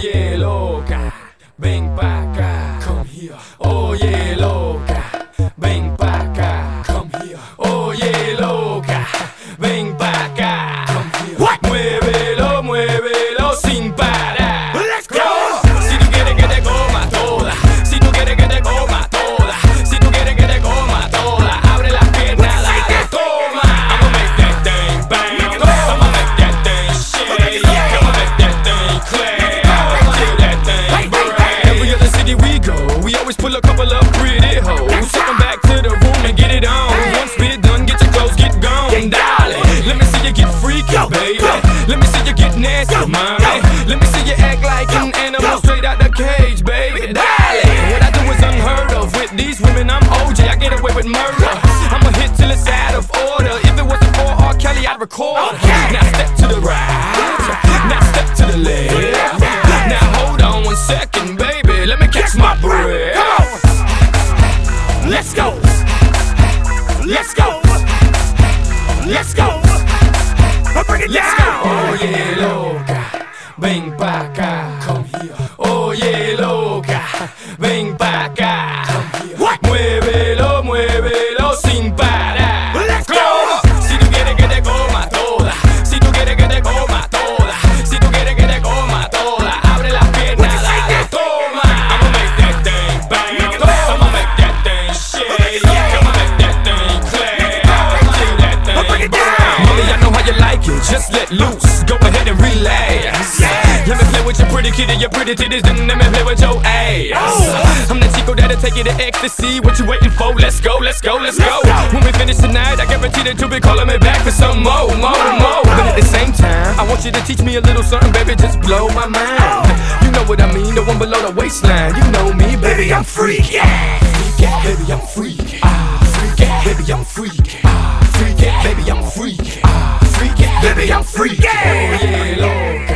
Oye loca, ven pa' acá. Come here. Oye loca, ven pa' acá. Come here. Oye loca, ven pa' acá. Come here. What? Muévelo, muévelo sin parar. Let's go. Si tú quieres que te coma toda, si tú quieres que te coma toda, si tú quieres que te coma toda, abre las piernas, dale, toma. I'ma make that thing bang, I'ma make that thing shake, I'ma make that thing clap, till that thing burn. Every other city we go, we always pull a couple of pretty hoes. Take 'em back to the room and get it on. Once we're done, get your clothes, get gone, darling. Let me see you get freaky, baby. Let me see you get nasty, mommy. Let me see you act like an animal straight out the cage, baby. Darling, what I do is unheard of. With these women, I'm OJ, I get away with murder. I'm a hit till it's out of order. If it wasn't for R. Kelly, I'd record. Now step to the right, now step to the left. Now hold on 1 second, baby, let me catch my breath. Let's go. Let's go. Let's go. Bring it Let's go. down. Oye loca, ven pa' acá. Come here. Oye loca, ven pa' acá. What? Muévelo, muévelo sin parar. Let's go. Si tú quieres que te coma toda, si tú quieres que te coma toda, si tú quieres que te coma toda, abre las piernas, dale, toma. I'ma make that thing bang, I'ma make that thing shake, I'ma make that thing clap, till that thing burn. Mommy, I know how you like it, just let loose, go ahead and relax. Let me play with your pretty kitty, your pretty titties, then let me play with your ass. I'm the Chico that'll take you to ecstasy. What you waiting for? Let's go, let's go, let's go. When we finish tonight, I guarantee that you'll be calling me back for some more. But at the same time, I want you to teach me a little something, baby, just blow my mind. You know what I mean, the one below the waistline. You know me, baby, I'm freaky. Freaky, baby, I'm freaky. Freaky, baby, I'm freaky. Freaky, baby, I'm freaky. Freaky, baby, I'm freaky. Oye loca,